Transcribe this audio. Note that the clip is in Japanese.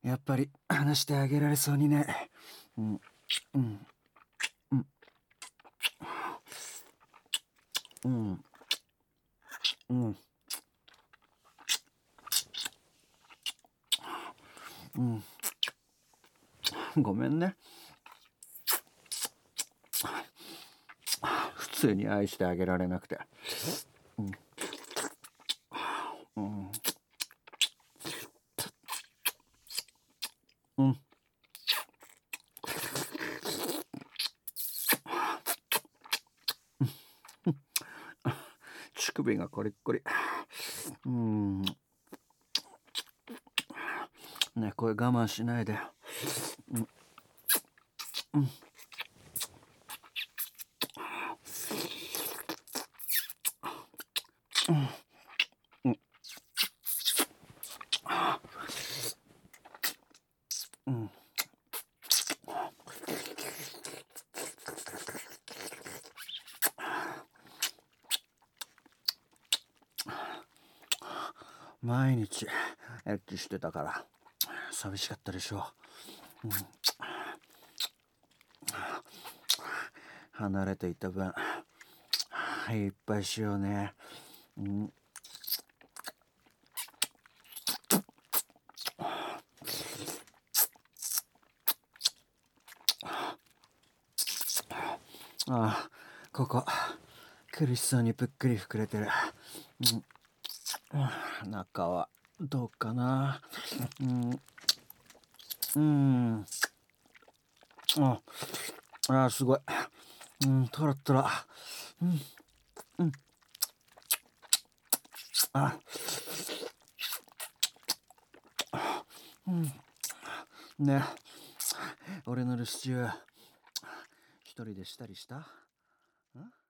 やっぱり話してあげられそうにね。うん、うん、うん、うん、うん、うん。ごめんね。普通に愛してあげられなくて。うん、うん、うん。乳首がコリッコリ。うん。ね、これ我慢しないで。うん、うん、うん、うん。毎日エッチしてたから寂しかったでしょ。うん、離れていた分いっぱいしようね。うん、ああ、ここ苦しそうにぷっくり膨れてる。うん、中はどうかな。うん、うん、ああ、すごい。うん、トロトロ。うん、うん、あ、うん、ね、俺の留守中一人でしたりした？ん